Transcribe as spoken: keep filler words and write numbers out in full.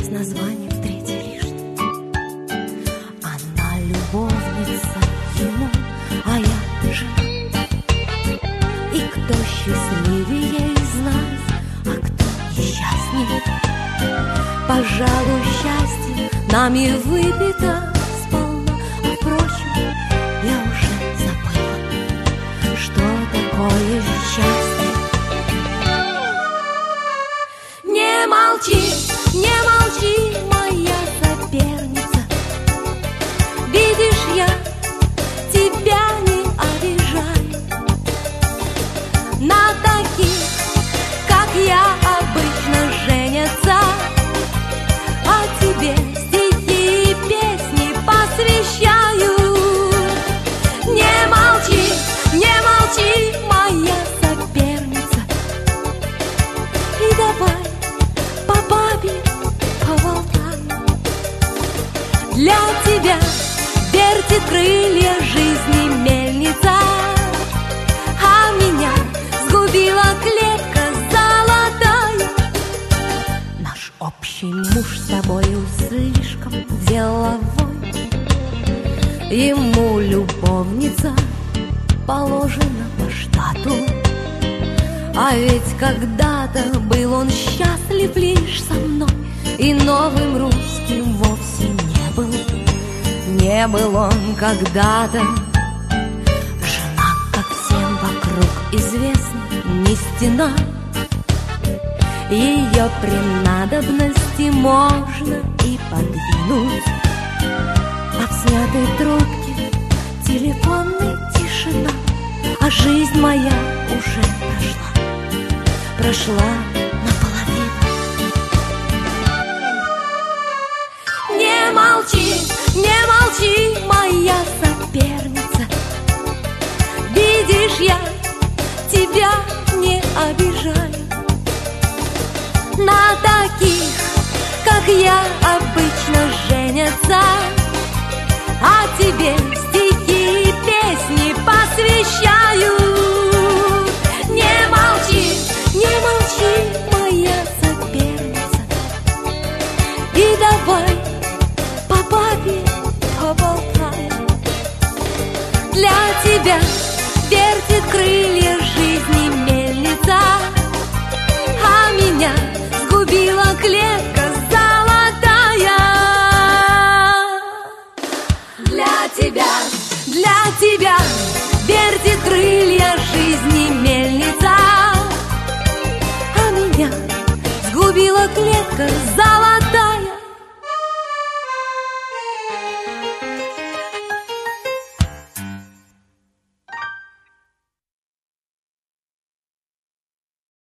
с названием «Третий лишний». Она любовница ему, а я жена. И кто счастливее из нас, а кто несчастнее? Пожалуй, счастье нами выпито сполна, а впрочем, я уже забыла, что такое счастье. Не молчи, не молчи, моя соперница. Видишь, я тебя не обижаю. На таких, как я, обычно женятся. А тебе стихи и песни посвящаю. Не молчи, не молчи, моя соперница. И давай по бабе поболтаем. Для тебя вертит крылья жизни мельница, а меня сгубила клетка золотая. Наш общий муж с тобою слишком деловой. Ему любовница положена по штату. А ведь когда-то был он счастлив лишь со мной, и новым русским вовсе не был. Не был он когда-то. Жена, как всем вокруг известно, не стена. Ее при надобности можно и подвинуть. А в снятой трубке телефонной тишина. А жизнь моя уже прошла, прошла наполовину. Не молчи, не молчи, моя соперница. Видишь, я тебя не обижаю. На таких, как я, обычно женятся. А тебе стихи и песни посвящаю. Не молчи, не молчи, моя соперница. И давай по бабе поболтаем. Для тебя вертит крылья жизни мельница, а меня сгубила клетка золотая. Для тебя, для тебя вертит крылья жизни мельница, а меня сгубила клетка золотая.